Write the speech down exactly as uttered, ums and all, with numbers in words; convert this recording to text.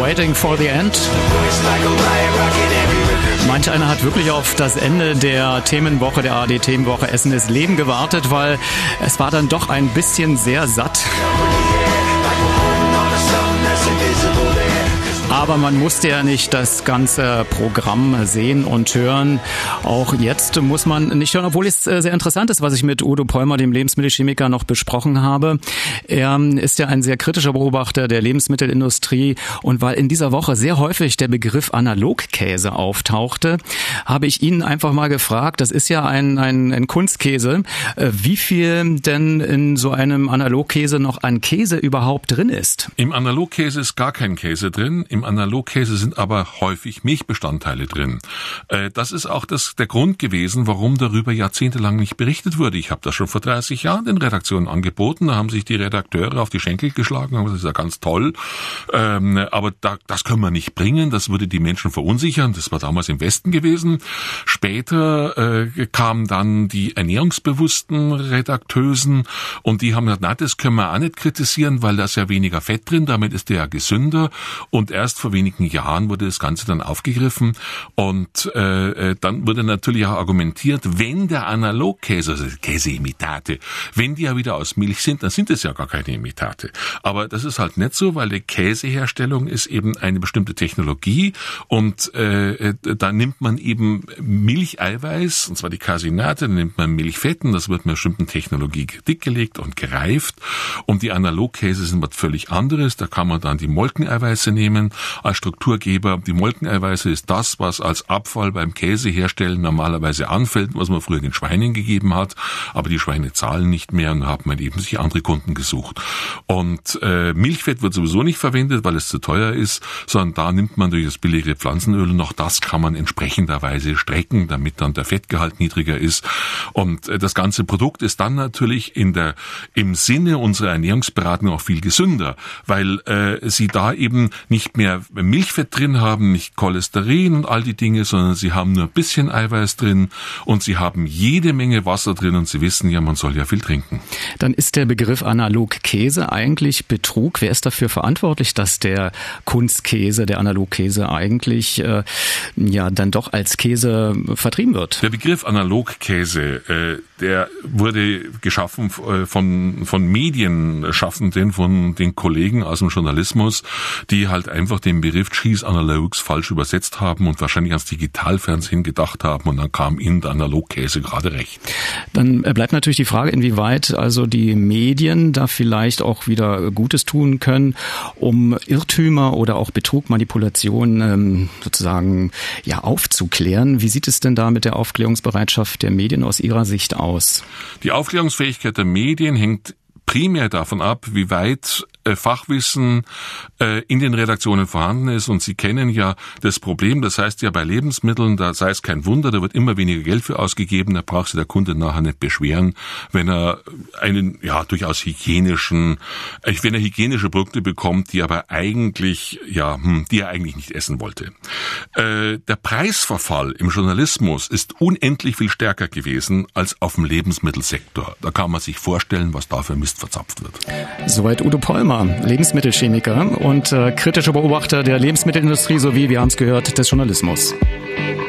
Waiting for the End. Manch einer hat wirklich auf das Ende der Themenwoche, der A R D-Themenwoche Essen ist Leben gewartet, weil es war dann doch ein bisschen sehr satt. Aber man musste ja nicht das ganze Programm sehen und hören. Auch jetzt muss man nicht hören, obwohl es sehr interessant ist, was ich mit Udo Pollmer, dem Lebensmittelchemiker, noch besprochen habe. Er ist ja ein sehr kritischer Beobachter der Lebensmittelindustrie. Und weil in dieser Woche sehr häufig der Begriff Analogkäse auftauchte, habe ich ihn einfach mal gefragt, das ist ja ein, ein, ein Kunstkäse, wie viel denn in so einem Analogkäse noch an Käse überhaupt drin ist. Im Analogkäse ist gar kein Käse drin. Im Analogkäse sind aber häufig Milchbestandteile drin. Das ist auch das, der Grund gewesen, warum darüber jahrzehntelang nicht berichtet wurde. Ich habe das schon vor dreißig Jahren den Redaktionen angeboten. Da haben sich die Redakteure auf die Schenkel geschlagen, haben gesagt, das ist ja ganz toll. Aber da, das können wir nicht bringen. Das würde die Menschen verunsichern. Das war damals im Westen gewesen. Später äh, kamen dann die ernährungsbewussten Redakteusen und die haben gesagt, na, das können wir auch nicht kritisieren, weil da ist ja weniger Fett drin. Damit ist der ja gesünder. Und erst vor wenigen Jahren wurde das Ganze dann aufgegriffen und äh, dann wurde natürlich auch argumentiert, wenn der Analogkäse, also Käseimitate, wenn die ja wieder aus Milch sind, dann sind es ja gar keine Imitate. Aber das ist halt nicht so, weil die Käseherstellung ist eben eine bestimmte Technologie und äh, da nimmt man eben Milcheiweiß, und zwar die Caseinate, dann nimmt man Milchfetten, das wird mit einer bestimmten Technologie dickgelegt und gereift und die Analogkäse sind was völlig anderes, da kann man dann die Molkeneiweiße nehmen als Strukturgeber. Die Molkeneiweiße ist das, was als Abfall beim Käseherstellen normalerweise anfällt, was man früher den Schweinen gegeben hat, aber die Schweine zahlen nicht mehr und hat man eben sich andere Kunden gesucht. Und äh, Milchfett wird sowieso nicht verwendet, weil es zu teuer ist, sondern da nimmt man durch das billigere Pflanzenöl und auch das kann man entsprechenderweise strecken, damit dann der Fettgehalt niedriger ist. Und äh, das ganze Produkt ist dann natürlich in der im Sinne unserer Ernährungsberatung auch viel gesünder, weil äh, sie da eben nicht mehr Milchfett drin haben, nicht Cholesterin und all die Dinge, sondern sie haben nur ein bisschen Eiweiß drin und sie haben jede Menge Wasser drin und sie wissen ja, man soll ja viel trinken. Dann ist der Begriff Analogkäse eigentlich Betrug. Wer ist dafür verantwortlich, dass der Kunstkäse, der Analogkäse eigentlich äh, ja dann doch als Käse vertrieben wird? Der Begriff Analogkäse, äh, der wurde geschaffen äh, von von Medienschaffenden, von den Kollegen aus dem Journalismus, die halt einfach den Begriff Cheese Analogs falsch übersetzt haben und wahrscheinlich ans Digitalfernsehen gedacht haben und dann kam ihnen der Analogkäse gerade recht. Dann bleibt natürlich die Frage, inwieweit also die Medien da vielleicht auch wieder Gutes tun können, um Irrtümer oder auch Betrug, Manipulation ähm, sozusagen ja aufzuklären. Wie sieht es denn da mit der Aufklärungsbereitschaft der Medien aus Ihrer Sicht aus? Die Aufklärungsfähigkeit der Medien hängt primär davon ab, wie weit äh, Fachwissen äh, in den Redaktionen vorhanden ist. Und Sie kennen ja das Problem, das heißt ja bei Lebensmitteln, da sei es kein Wunder, da wird immer weniger Geld für ausgegeben, da braucht sich der Kunde nachher nicht beschweren, wenn er einen ja durchaus hygienischen, äh, wenn er hygienische Produkte bekommt, die aber eigentlich, ja, hm, die er eigentlich nicht essen wollte. Äh, der Preisverfall im Journalismus ist unendlich viel stärker gewesen als auf dem Lebensmittelsektor. Da kann man sich vorstellen, was da für Mist verzapft wird. Soweit Udo Pollmer, Lebensmittelchemiker und äh, kritischer Beobachter der Lebensmittelindustrie sowie, wir haben es gehört, des Journalismus.